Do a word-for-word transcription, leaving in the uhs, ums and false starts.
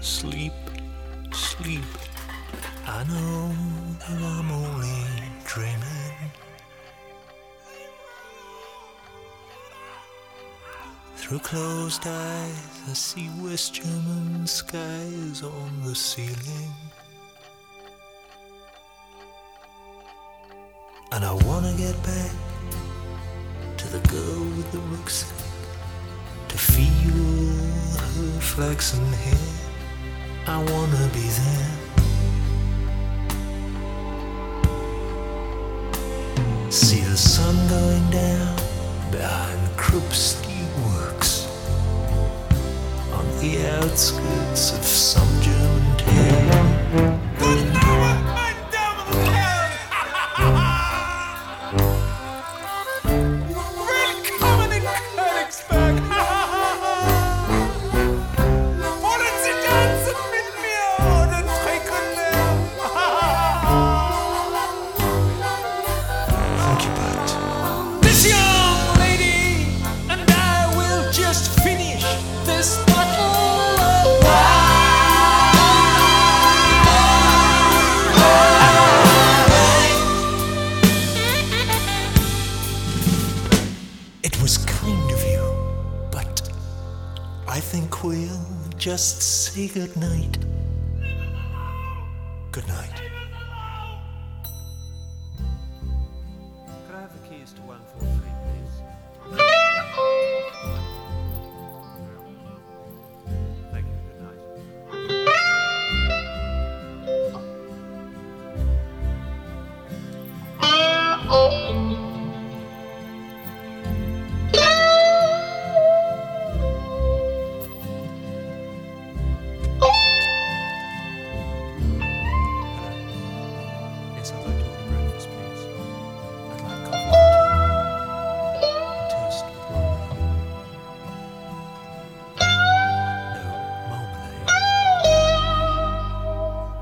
Sleep, sleep. I know that I'm only dreaming. Through closed eyes, I see West German skies on the ceiling. And I wanna get back to the girl with the rucksack, to feel her flaxen hair. I wanna be there. See the sun going down behind Krupski Works on the outskirts of some German town. Willkommen in Königsberg! Wollen Sie tanzen mit mir oder trinken mehr? Thank you, Bert. This young lady and I will just finish this bottle of It was kind of you, but I think we'll just say good night. Good night. Could I have the keys to one four three, please? Thank you. Good night. Yes, I'd like